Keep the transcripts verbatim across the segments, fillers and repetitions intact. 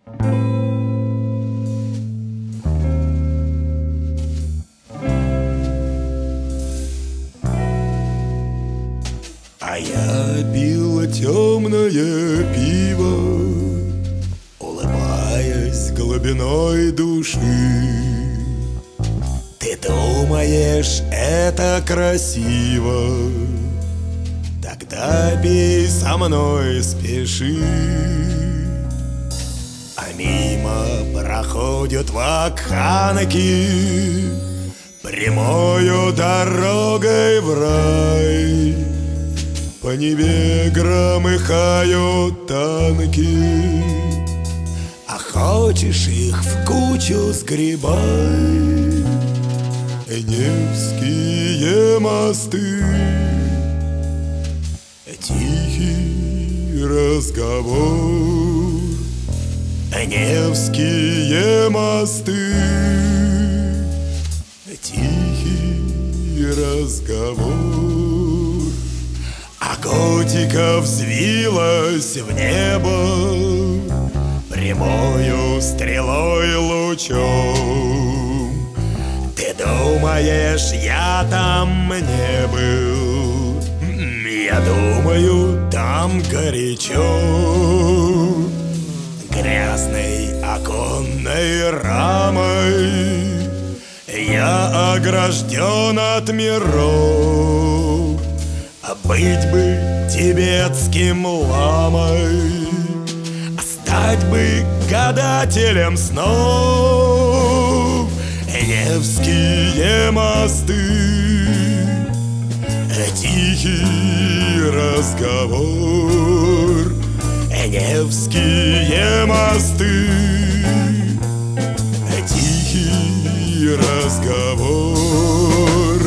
А я пил темное пиво, улыбаясь глубиной души. Ты думаешь, это красиво? Тогда пей со мной, спеши. А мимо проходят вакханки прямою дорогой в рай. По Неве громыхают танки, а хочешь их в кучу сгребай. Невские мосты, тихий разговор. Невские мосты, тихий разговор. А готика взвилась в небо прямою стрелой лучом. Ты думаешь, я там не был? Я думаю, там горячо. Грязной оконной рамой я огражден от миров. А быть бы тибетским ламой, а стать бы гадателем снов. Невские мосты, тихий разговор. Невские мосты, тихий разговор.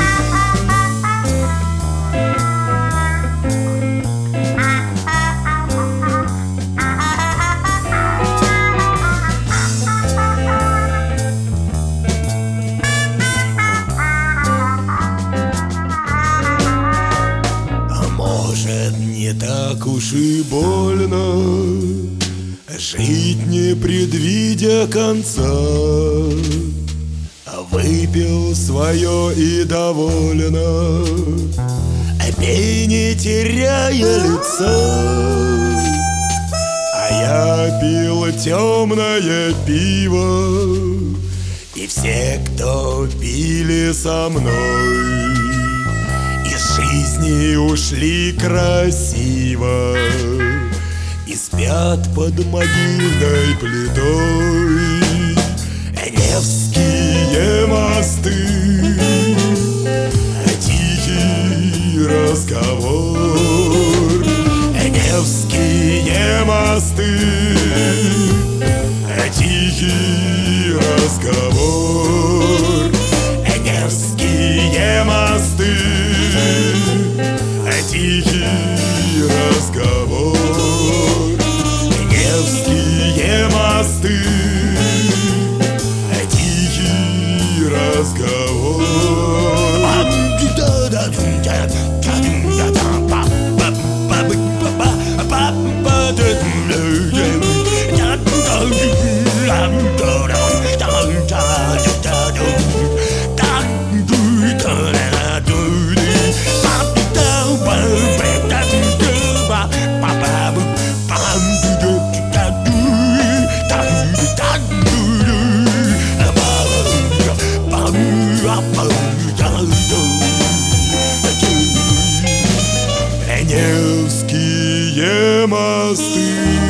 Не так уж и больно жить, не предвидя конца. Выпил свое и довольно, пей, не теряя лица. А я пил темное пиво, и все, кто пили со мной, из жизни ушли красиво и спят под могильной плитой. Невские мосты, тихий разговор. Невские мосты, тихий разговор. Невские мосты, тихий разговор. Невские мосты, тихий разговор. Невские мосты.